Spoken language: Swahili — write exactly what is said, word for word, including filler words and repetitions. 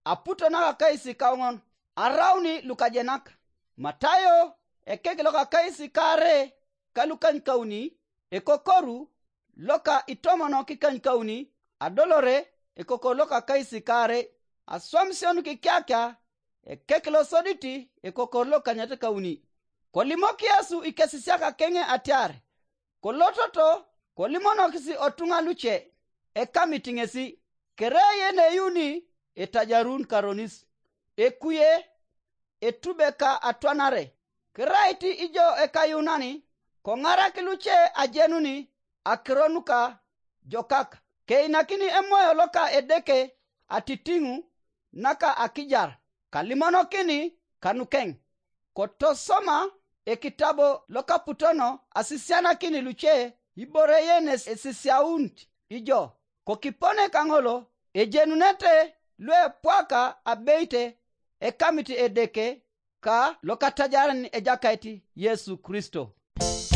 aputo na kaisi kaungon arawni lukajenak. Matayo ekege loka kaisi kare kalukan kauni ekokoru loka itomono kikan kauni adolore ekoko loka kaisi kare aswamsionu kikyakya ekekelo soditi ekoko loka nyate kauni. Kolimoki Yesu ikesisiaka kenge atiare kolototo kolimono kisi otunga luche ekamitingesi kereye ne yuni etajarun karonis ekuye etubeka atwanare keraiti ijo ekayunani kongara kiluche ajenuni akronuka jokaka keinakini emoyo loka edeke atitingu naka akijar kalimono kini kanukeng kotosoma ekitabo loka putono asisiana kini luche ibore yenes esisiaunti ijo kokipone kangolo ejenunete lwe pwaka abeite ekamiti edeke ka lokatajaran ejakaiti Yesu Kristo.